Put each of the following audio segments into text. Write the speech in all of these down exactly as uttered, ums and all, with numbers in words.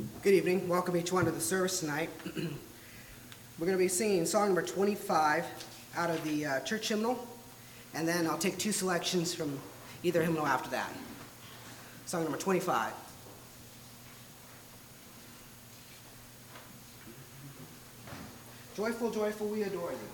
Good evening. Welcome each one to the service tonight. We're going to be singing song number twenty-five out of the uh, church hymnal, and then I'll take two selections from either hymnal after that. Song number twenty-five. Joyful, joyful, we adore thee.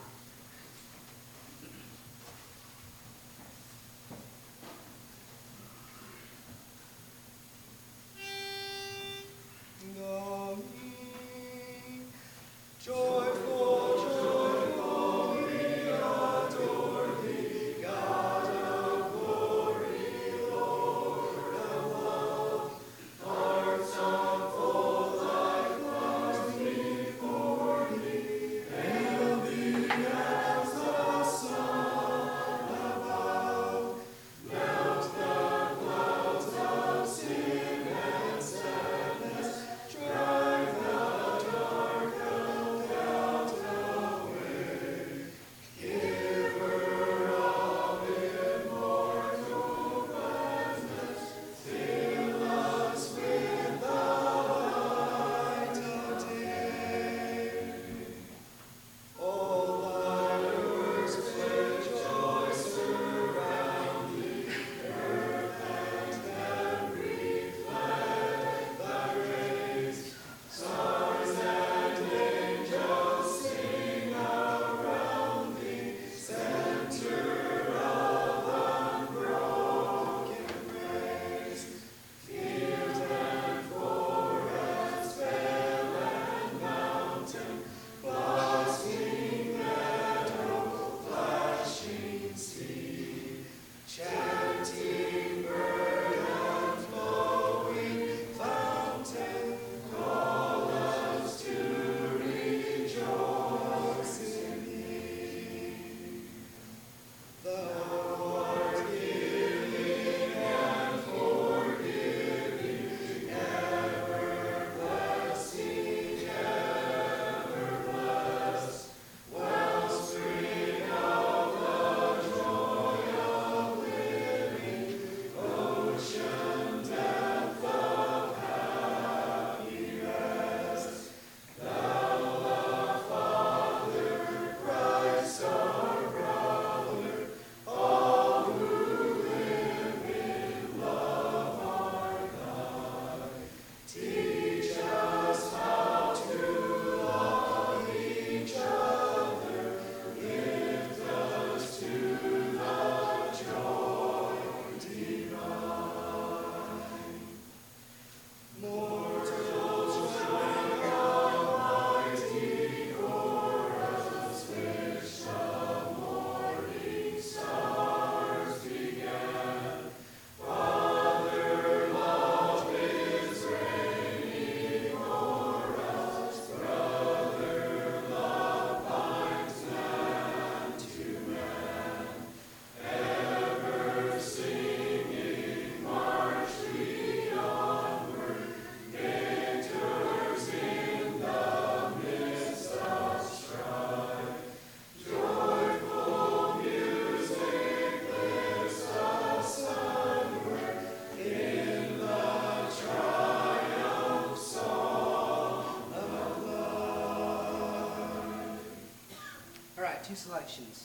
Two selections.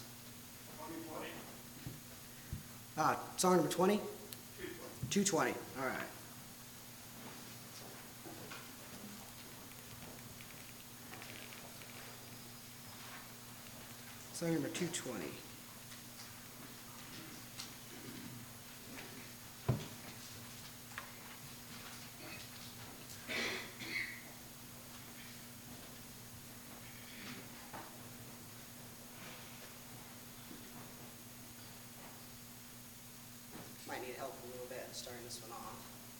Ah, song number twenty? two twenty. All right. Song number two twenty. Might need help a little bit starting this one off.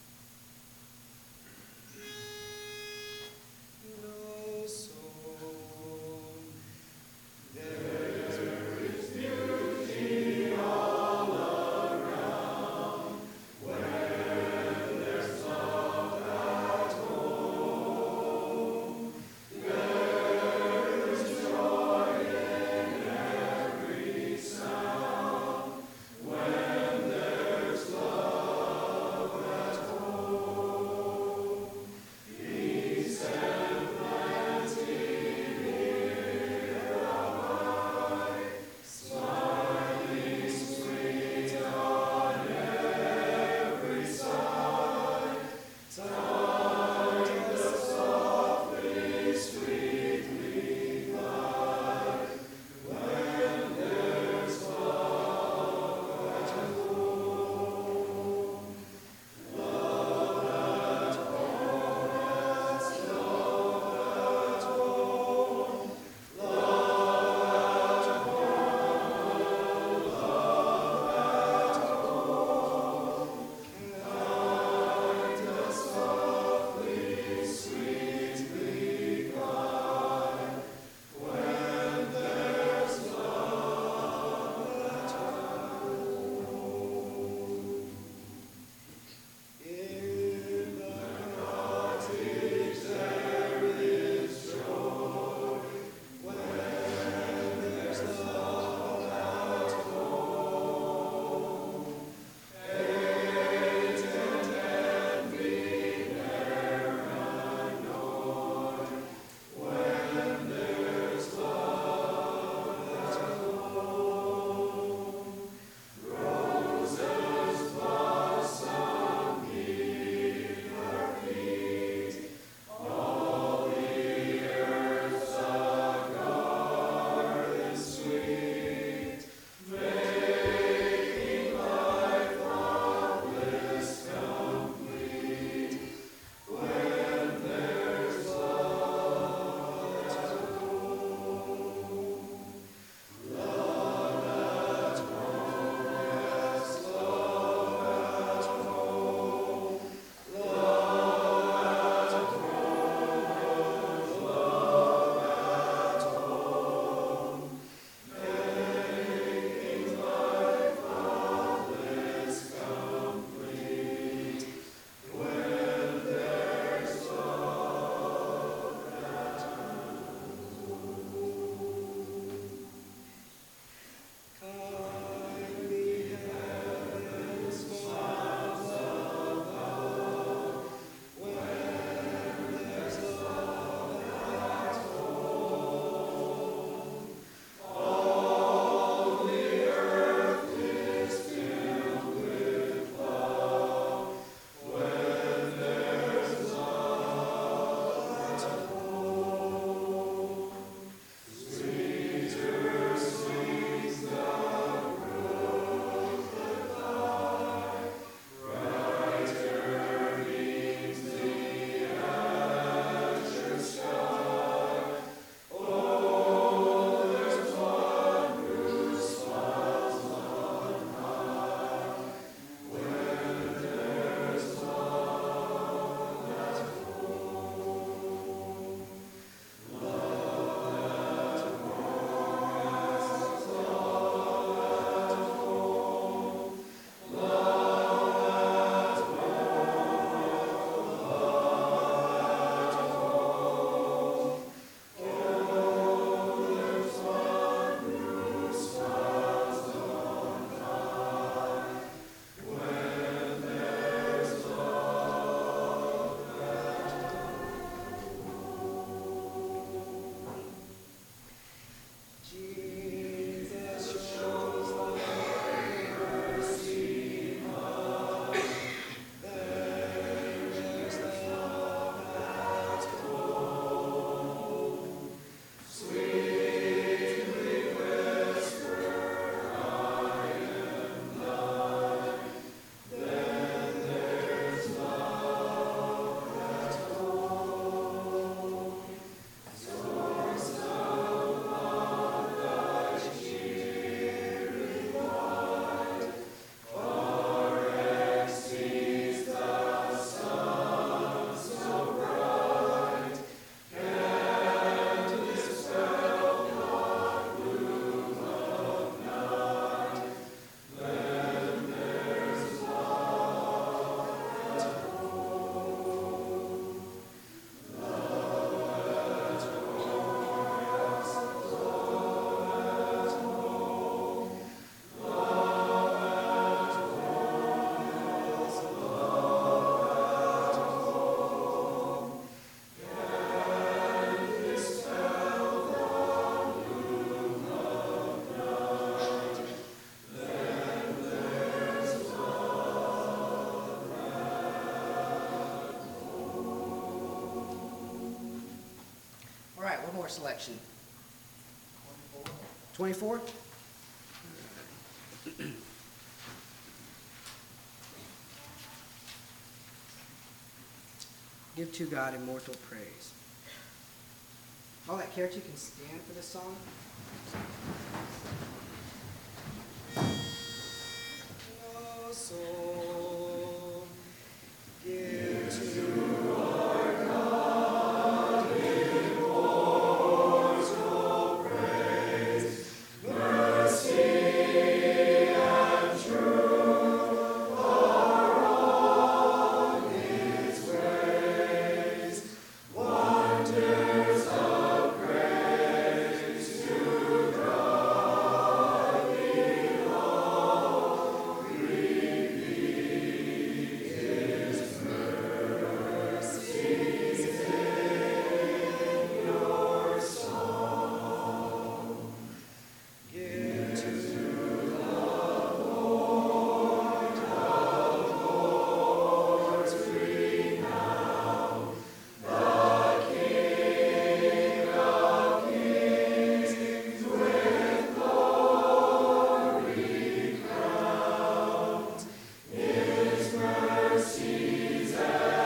No soul, there is beauty all around when there's love at home. There is joy in every sound when there's love. more selection? twenty-four? Give to God immortal praise. All that care, you can stand for this song. Oh, soul, give to our God immortal praise, mercy and truth are on His ways, wonders of grace to God below, repeat His mercies in your song. Give to the Lord of Lords renown, the King of Kings with glory crowned. His mercies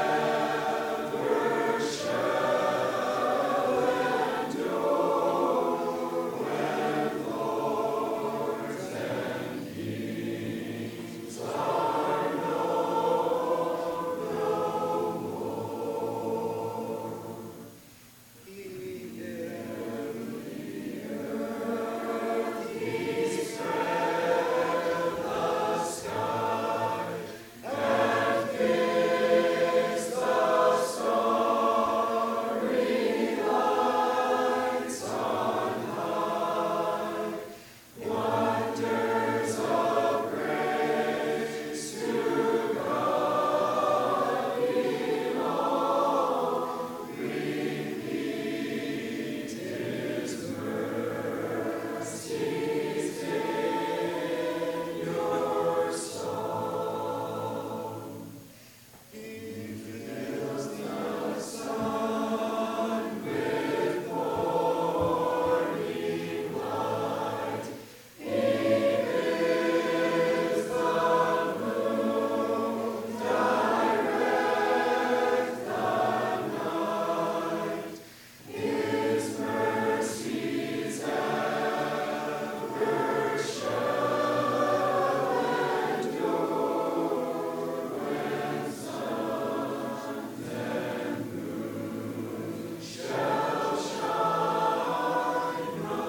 ever shall endure when lords and kings are known no more. Even the earth He spread the sky, and fixed the starry lights on high. Wonders of grace to God below, repeat His mercies in your song. He fills the sun with morning light. He bids the moon direct the night. His mercies ever shall endure when sun and moon shall shine no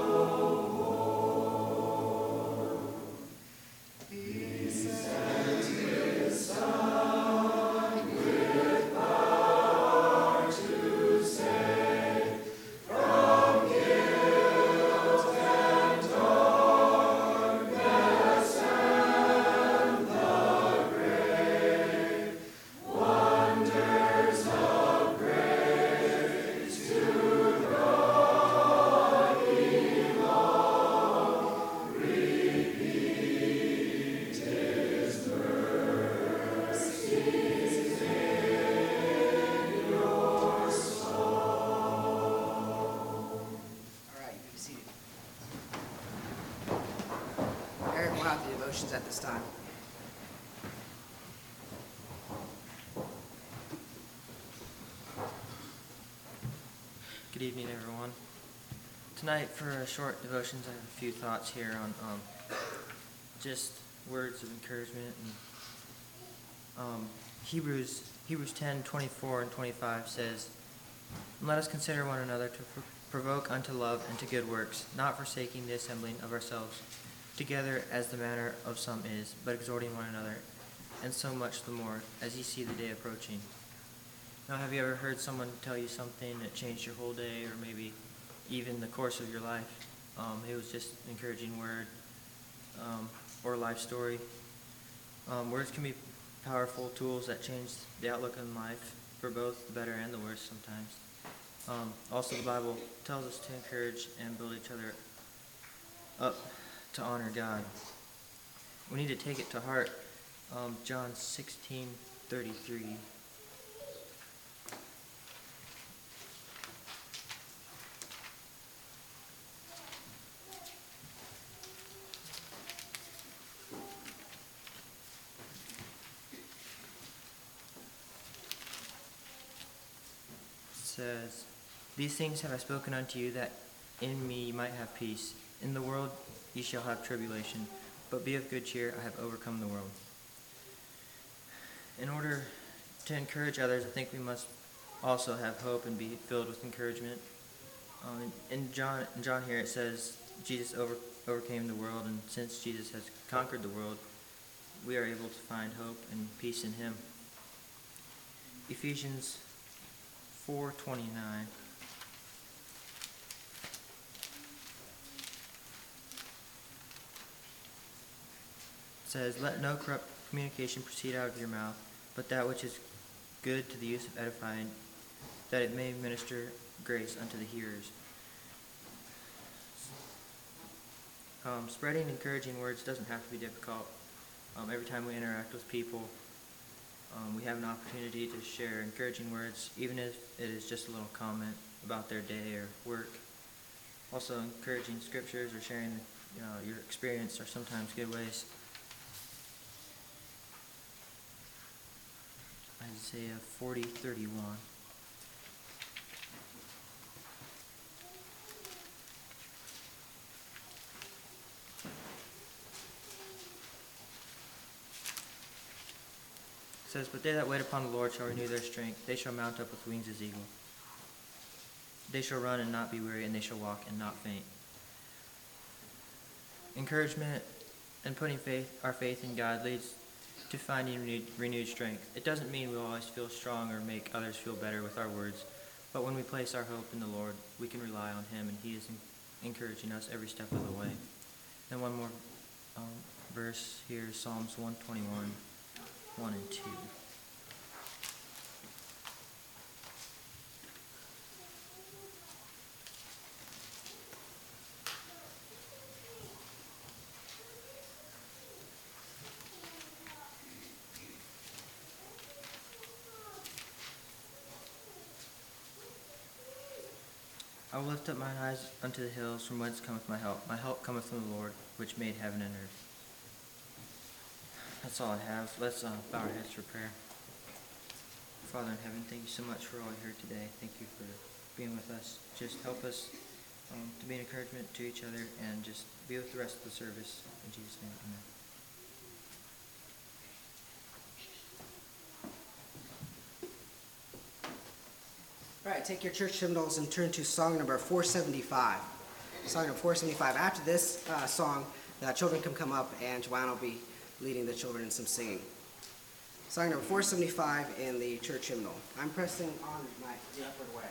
more. He sent His Son with power to save from guilt and darkness and the grave. Wonders of grace to God below, repeat His mercies in your song. All right, you can be seated. Eric will have the devotions at this time. Good evening, everyone. Tonight, for a short devotions, I have a few thoughts here on um, just words of encouragement. And, um, Hebrews Hebrews ten twenty-four and twenty-five says, "And let us consider one another to pr- provoke unto love and to good works, not forsaking the assembling of ourselves together as the manner of some is, but exhorting one another, and so much the more as ye see the day approaching." Now, have you ever heard someone tell you something that changed your whole day, or maybe even the course of your life? Um, it was just an encouraging word, um, or a life story. Um, words can be powerful tools that change the outlook on life for both the better and the worse sometimes. Um, also, the Bible tells us to encourage and build each other up to honor God. We need to take it to heart. Um, John sixteen thirty-three. says, "These things have I spoken unto you, that in me you might have peace. In the world ye shall have tribulation, but be of good cheer, I have overcome the world." In order to encourage others, I think we must also have hope and be filled with encouragement. Um, in John, in John here it says, Jesus over, overcame the world, and since Jesus has conquered the world, we are able to find hope and peace in him. Ephesians four twenty-nine. Says, "Let no corrupt communication proceed out of your mouth, but that which is good to the use of edifying, that it may minister grace unto the hearers." Um, spreading encouraging words doesn't have to be difficult. Um, every time we interact with people, um, we have an opportunity to share encouraging words, even if it is just a little comment about their day or work. Also, encouraging scriptures or sharing you know, your experience are sometimes good ways. Isaiah forty thirty-one. It says, "But they that wait upon the Lord shall renew their strength. They shall mount up with wings as eagle. They shall run and not be weary, and they shall walk and not faint." Encouragement and putting faith, our faith in God leads to finding renewed, renewed strength. It doesn't mean we'll always feel strong or make others feel better with our words, but when we place our hope in the Lord, we can rely on him, and he is encouraging us every step of the way. And one more um, verse here, Psalms one twenty-one, one and two. "I will lift up mine eyes unto the hills, from whence cometh my help. My help cometh from the Lord, which made heaven and earth." That's all I have. Let's uh, bow our heads for prayer. Father in heaven, thank you so much for all you heard today. Thank you for being with us. Just help us um, to be an encouragement to each other, and just be with the rest of the service. In Jesus' name, amen. All right, take your church hymnals and turn to song number four seventy-five. Song number four seventy-five. After this uh, song, the children can come up, and Joanna will be leading the children in some singing. Song number four seventy-five in the church hymnal. "I'm pressing on my the upward way."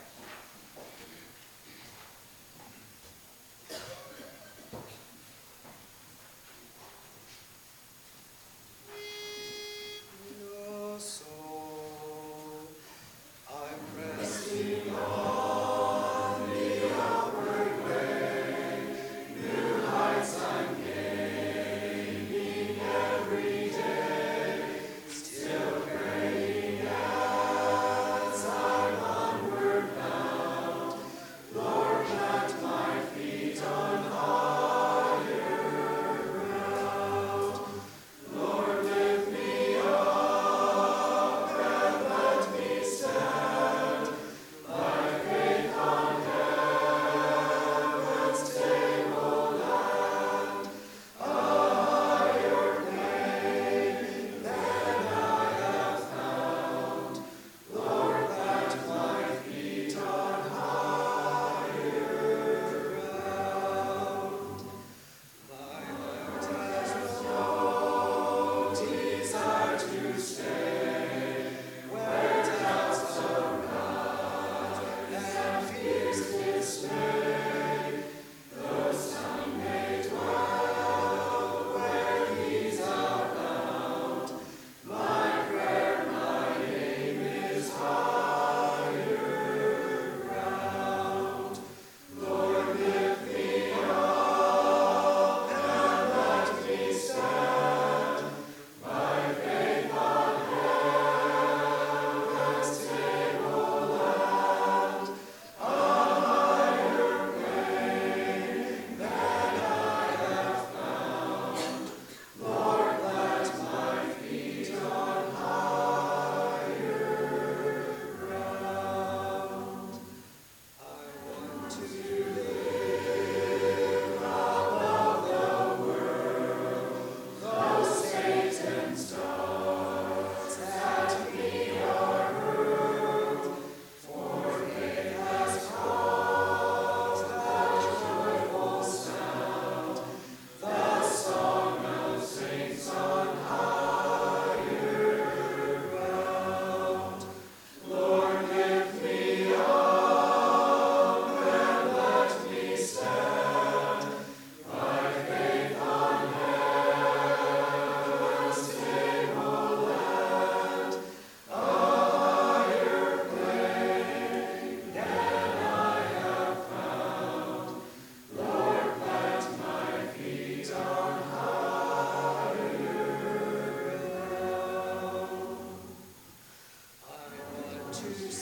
Your soul, I'm pressing on the upward way, new heights I'm gaining every day, still praying as I'm onward bound.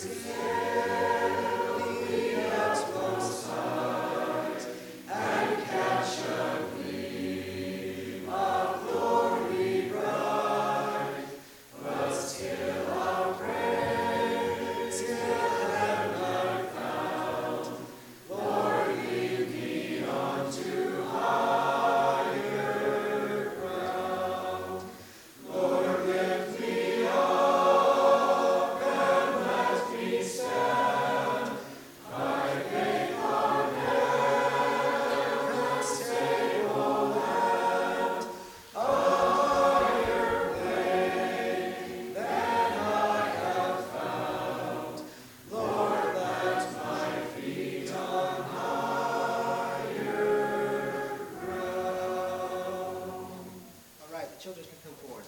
Children can come forward.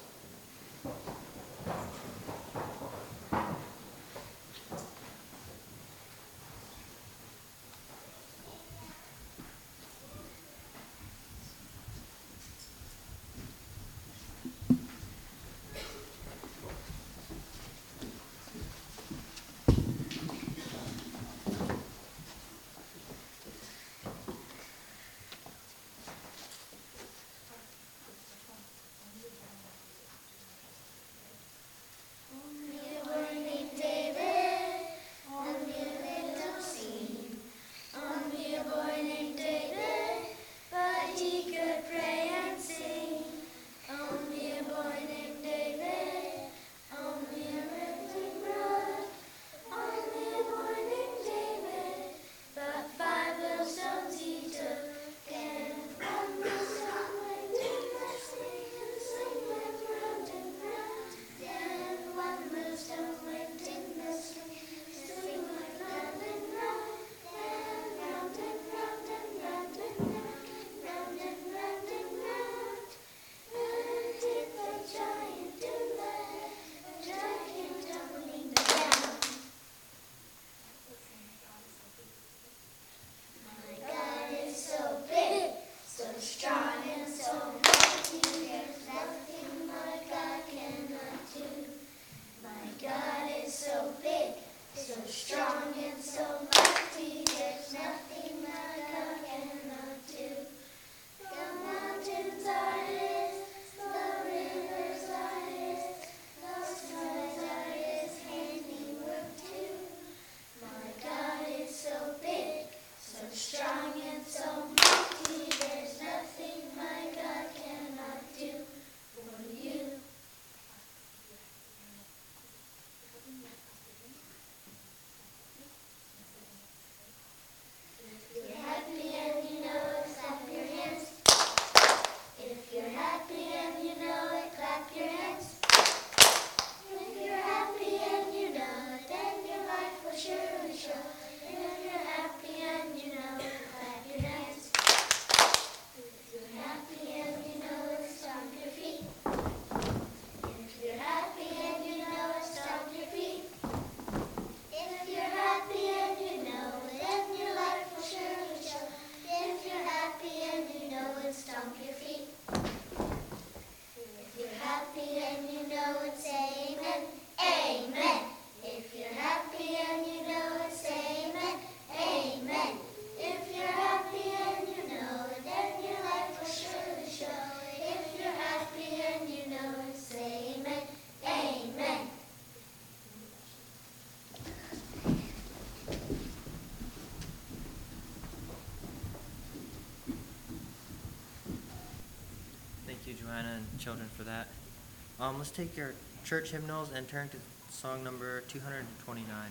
Thank you, Joanna and children, for that. Um, let's take your church hymnals and turn to song number two hundred twenty-nine.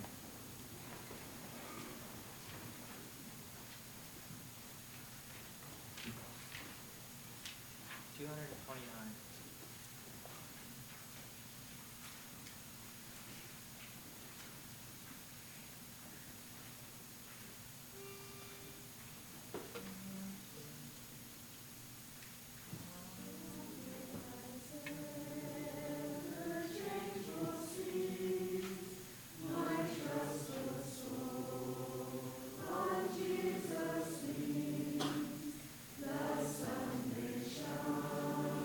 two hundred twenty-nine. Jesus, the sun may shine.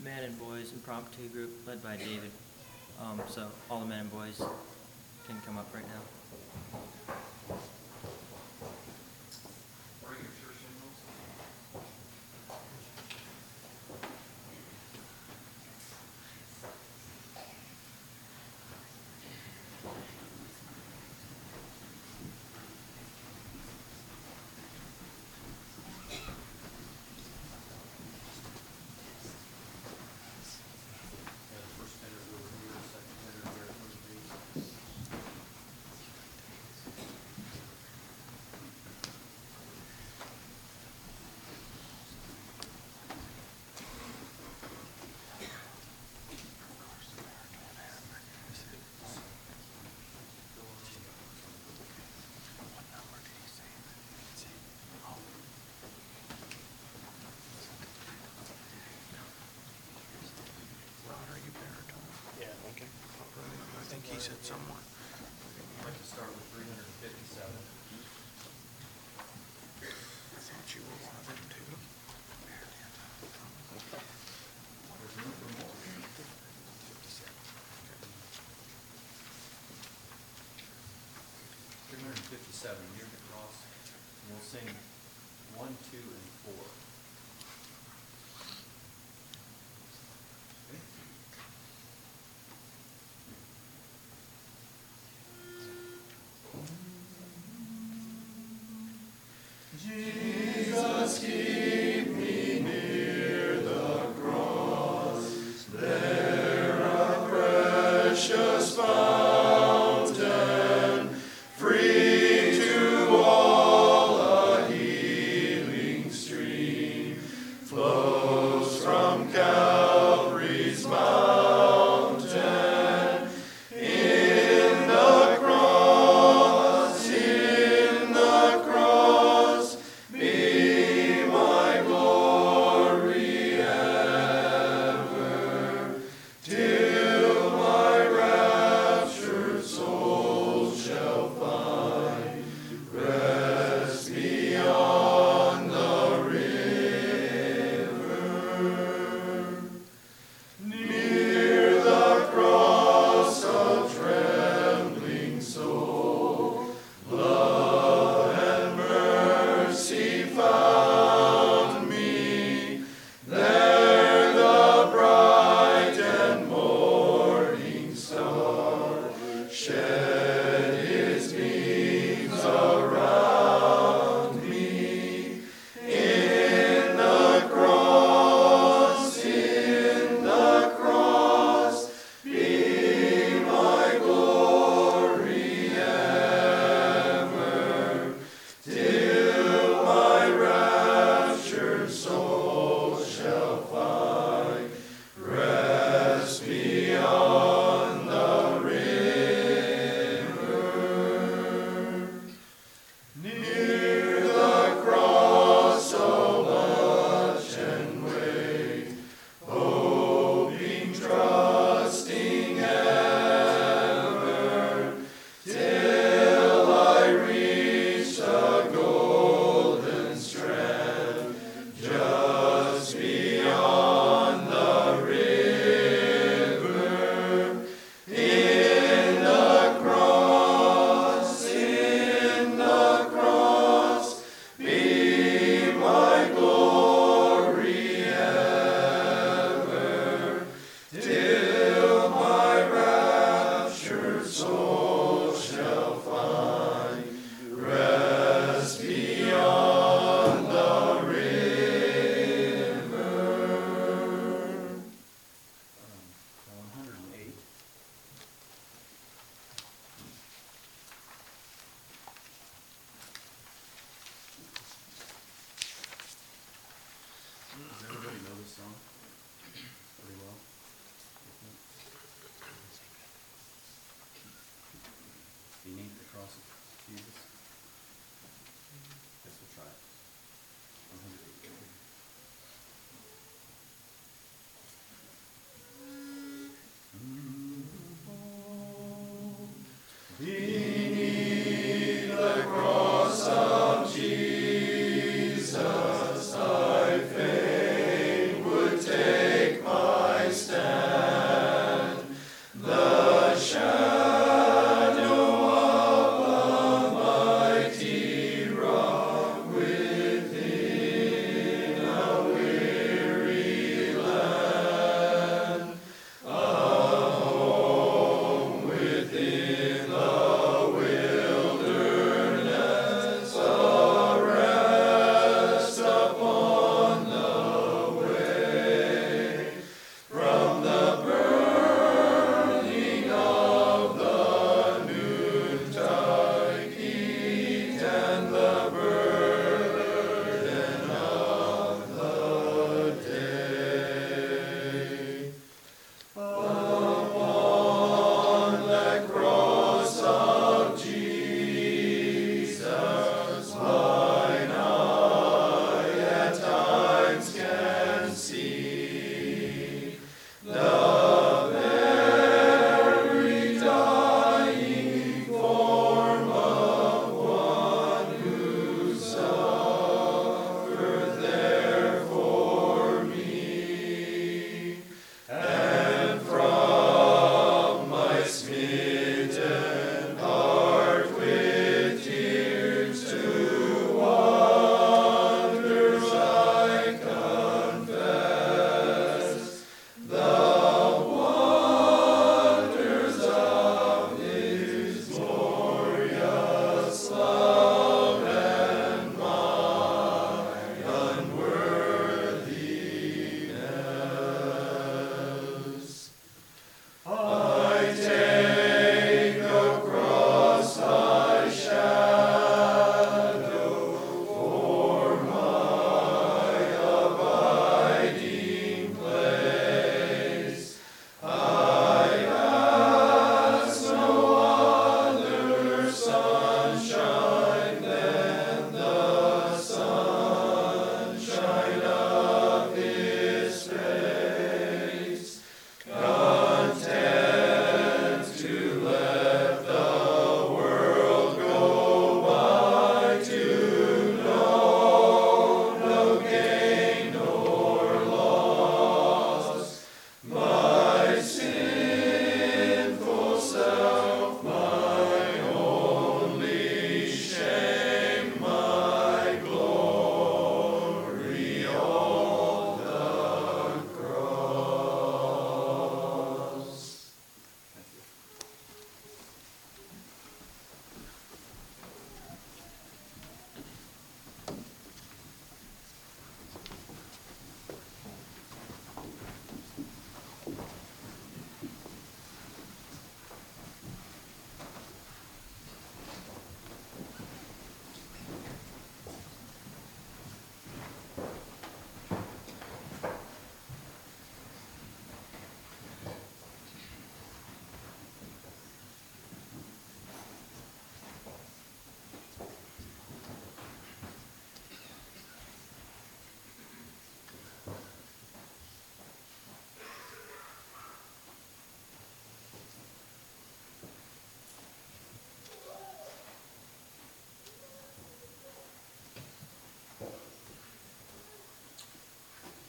abandoned boys impromptu group led by David. Um, so all the men and boys can come up right now. Bring your church hymnals. Yeah, the first tender's over here, the second tender there, over these. Yeah, okay. I think he said someone. I'd like to start with three hundred and fifty-seven. I thought you were one of them too. There's room for more. three hundred and fifty-seven, near the cross, and we'll sing one, two, and four. Okay. I fain would take my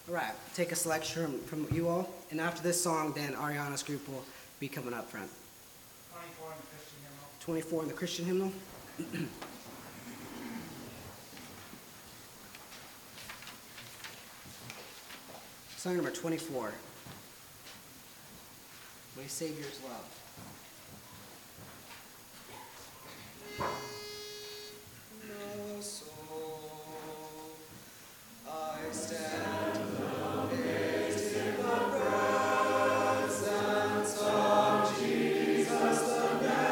All right, take a selection from, from you all, and after this song, then Ariana's group will be coming up front. twenty-four in the Christian hymnal. Song number twenty-four. My Savior's Love. My soul, I stand amazed in the presence of Jesus the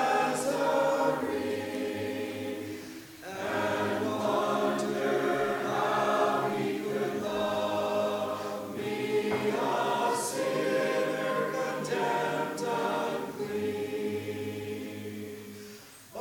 Nazarene, and wonder how he could love me, a sinner condemned unclean. Oh,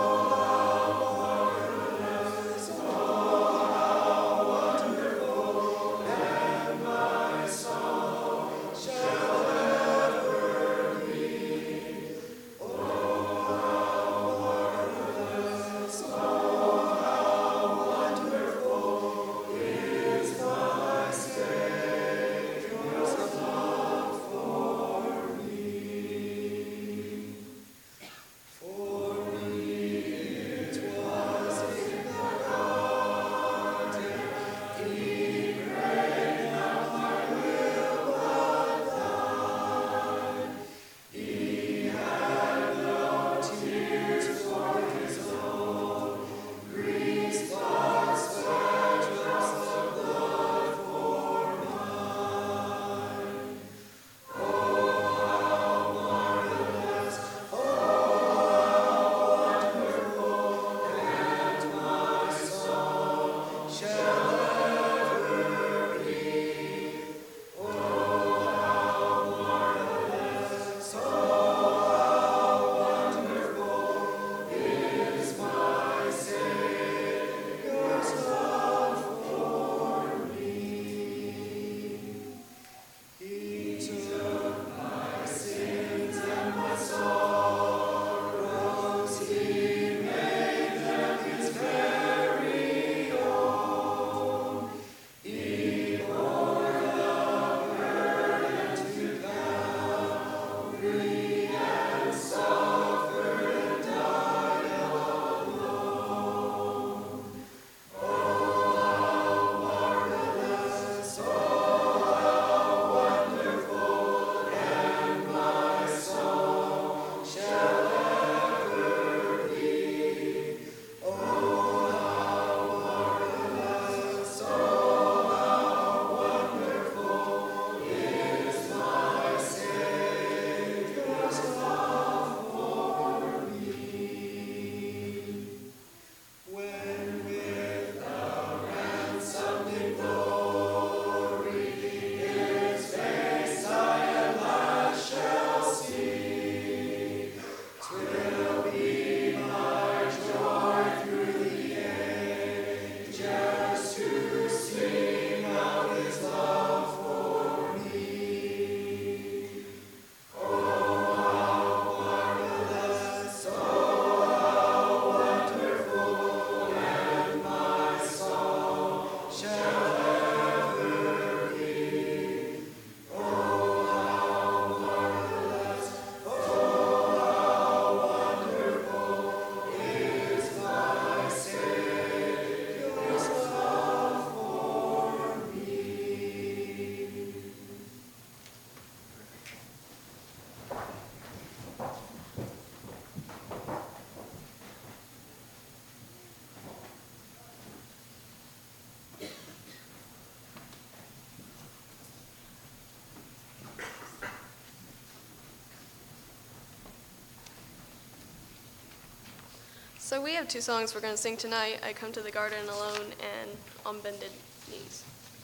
So we have two songs we're going to sing tonight, I Come to the Garden Alone and On Bended Knees.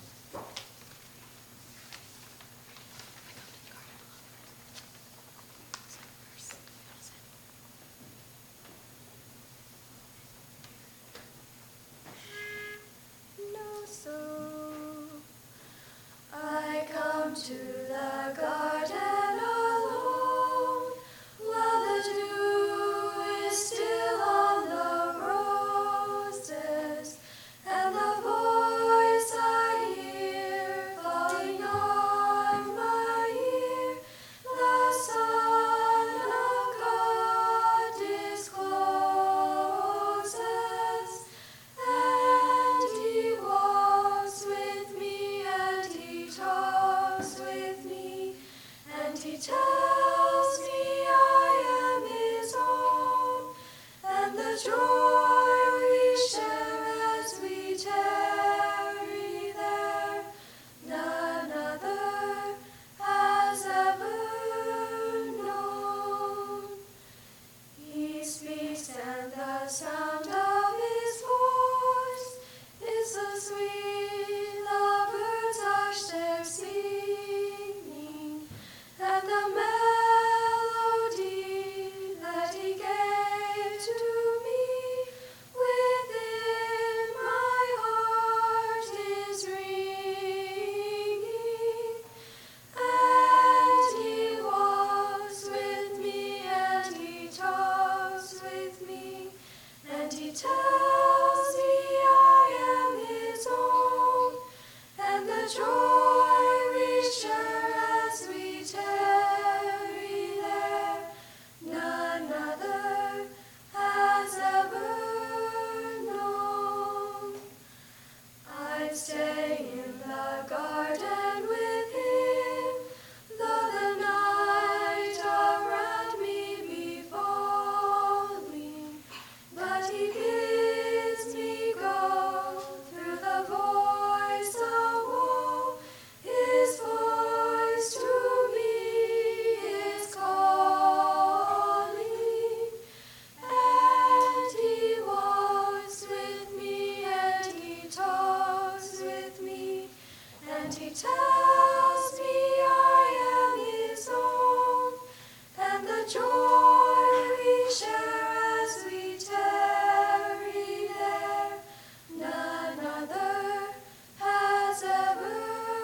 No, so I come to the garden alone, while the dew is still on the roses, and the voice he tells me I am his own, and the joy we share as we tarry there, none other has ever known. He speaks, and the sound of his voice is so sweet, the birds hush their singing, and the melody that he gave to me within my heart is ringing. And he walks with me, and he talks with me, and he tells me I am his own, and the joy we share as we tarry there, none other has ever known. I'd stay in the garden with him, though the night around me be falling, but he bids me go through the voice of woe. His voice to me is calling, and he walks with me, and he talks with me, and he tells me I am his own, and the joy we share as we tarry there, none other has ever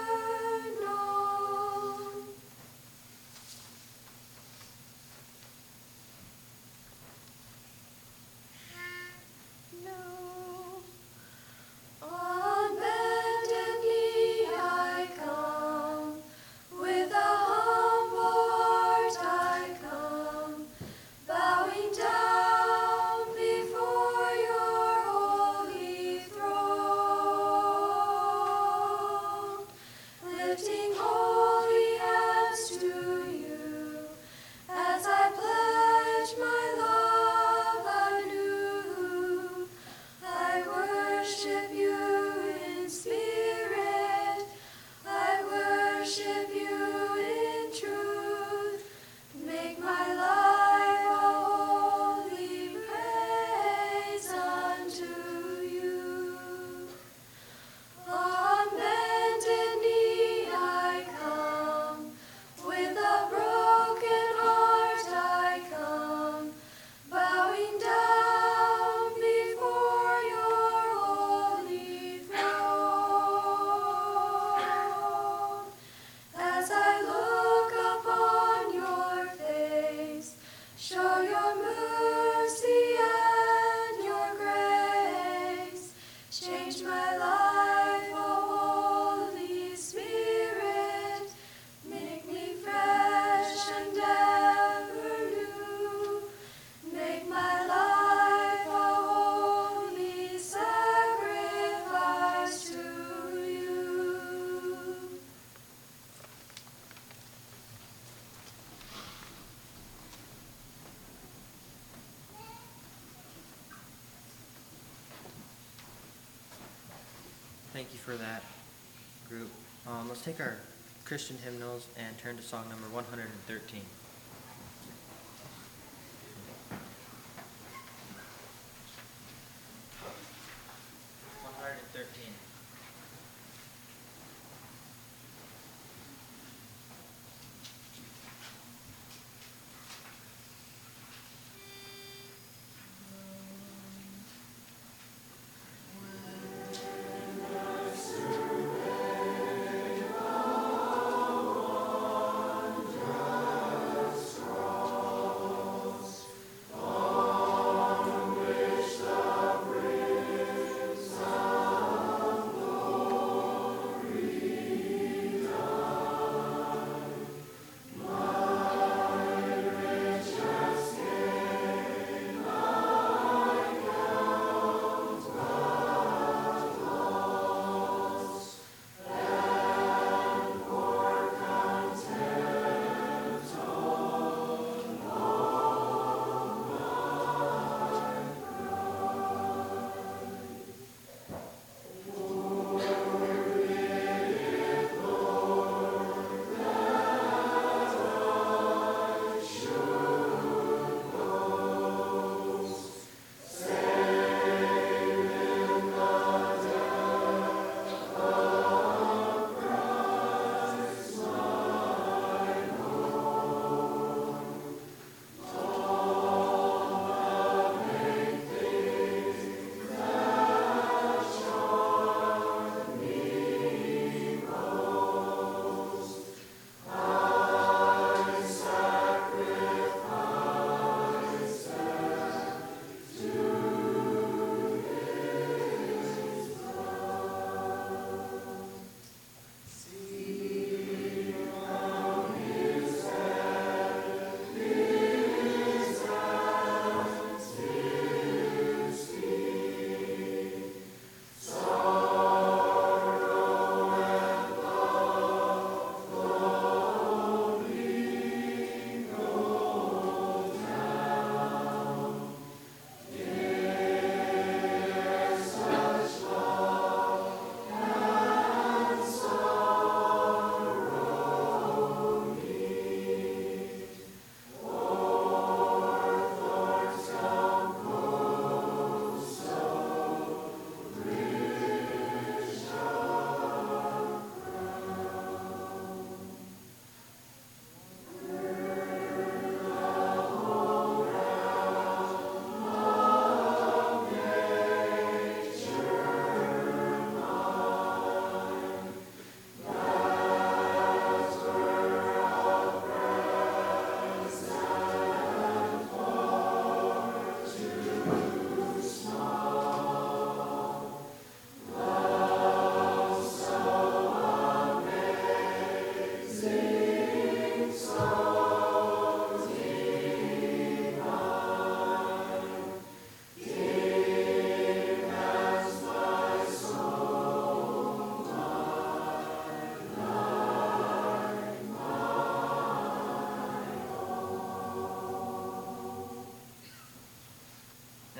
known. No. On bended knee I come, with a humble heart I come, bowing down before your holy throne, lifting holy hands to you, as I pledge my love anew. I worship you in spirit, I worship you in truth. Make my life a holy praise unto you. On bended knee I come, with a broken heart I come, bowing down before your holy throne. As I look upon your face, show your mercy and your grace. Change my life, O Holy Spirit. Make me fresh and ever new. Make my life a holy sacrifice to you. Thank you for that, group. Um, let's take our Christian hymnals and turn to song number one hundred thirteen. one hundred thirteen. When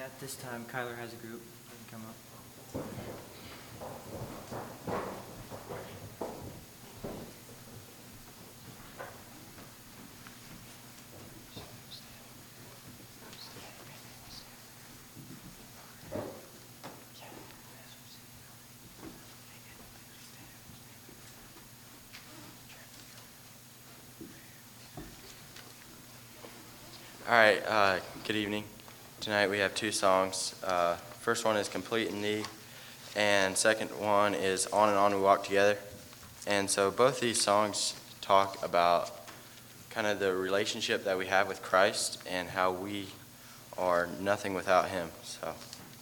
at this time, Kyler has a group. You can come up. All right, uh, good evening. Tonight we have two songs. Uh, first one is Complete in Thee, and second one is On and On We Walk Together. And so both these songs talk about kind of the relationship that we have with Christ and how we are nothing without Him. So.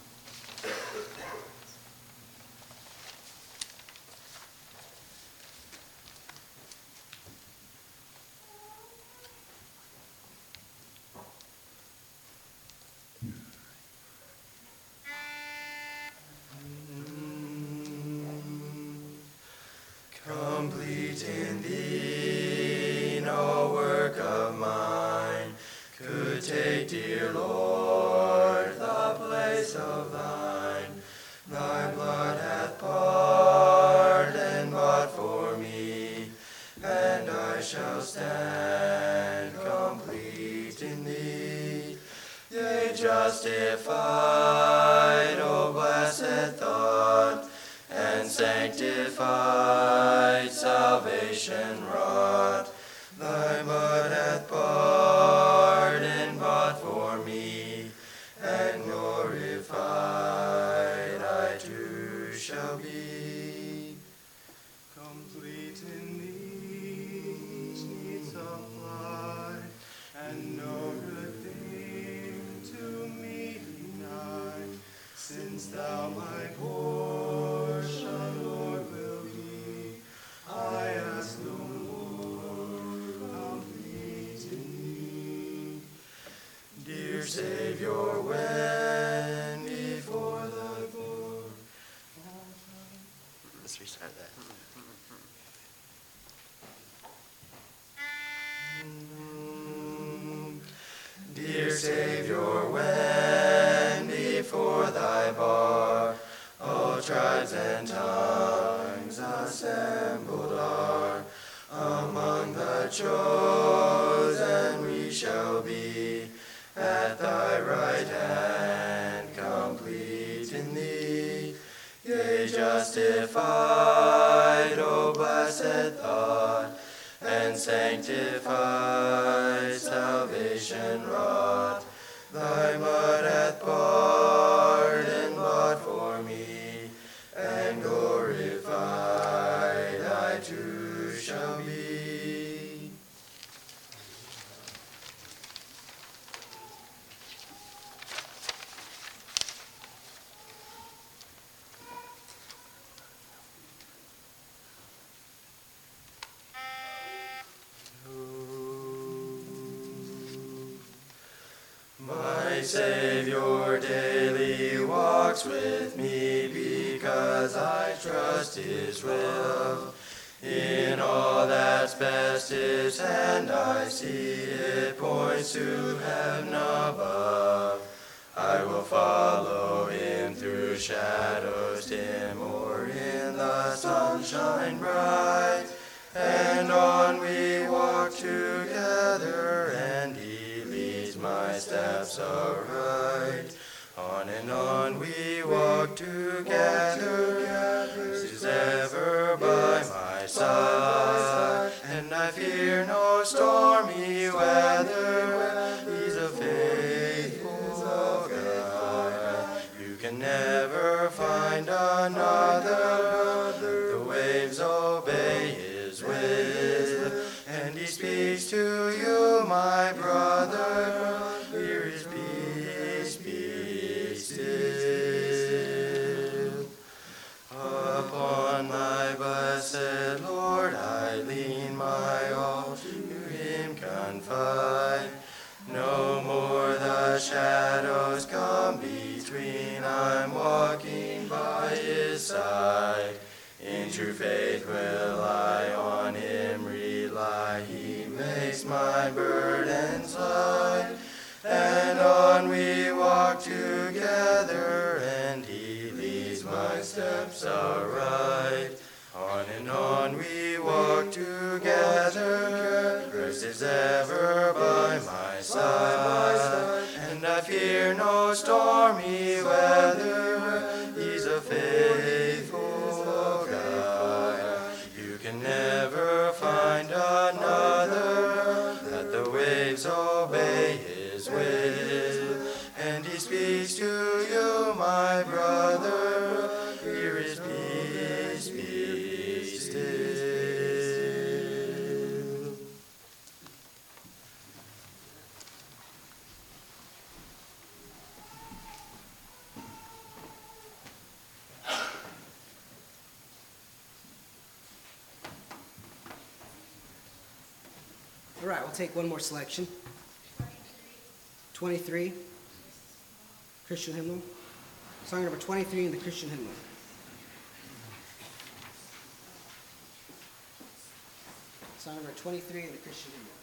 Complete in Thee, no work of mine could take, dear Lord, the place of Thine. Thy blood hath pardoned bought for me, and I shall stand complete in Thee. Yea, justified, O blessed thought, and sanctified, salvation wrought. Thy blood hath pardoned bought for me, and glorified I too shall be. Complete in Thee, needs supplied, and no good thing to me denied, since Thou my portion, Lord, will be. I ask no more, complete in Thee. Dear Savior, when before Thy throne. Let's restart that. Dear Savior, when before Thy bar all tribes and tongues assembled are, among the chosen we shall be, at Thy right hand, complete in Thee. Yea, justified, O blessed thought, and sanctified, salvation wrought. Thy blood hath pardoned bought for me, and glorified I too shall be. My Savior daily walks with me, because I trust His will. In all that's best His hand I see, it points to heaven above. I will follow Him through shadows dim, or in the sunshine bright. And on we walk together, and He leads my steps aright. On and on we walk together, He's ever by my side. And I fear no stormy weather, He's a faithful guide. You can never find another, the waves obey His will, and He speaks to you, my brother. Hear His peace, be still. Upon my blessed Lord I lean, my all to Him confide. No more the shadows come between, I'm walking by His side. In true faith will I on Him rely, He makes my burdens light. And on we walk together, steps aright. On and on we walk together, Christ is ever by my side, and I fear no stormy weather, He's a faithful guide. You can never find another, that the waves obey His will, and He speaks to you, my brother, here is peace, be still. All right, we'll take one more selection. twenty-three, Christian hymnal. Song number twenty-three in the Christian hymnal. Song number twenty-three in the Christian hymnal.